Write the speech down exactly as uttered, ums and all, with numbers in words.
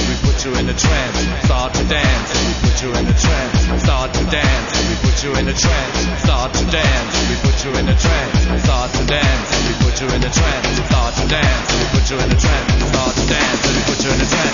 we put you in a trance. Start to dance, we put you in a trance. Start to dance, we put you in a trance. Start to dance, we put you in a trance. Start to dance, we put you in a trance. Start to dance, we put you in a trance. Start to dance, we put you in a trance.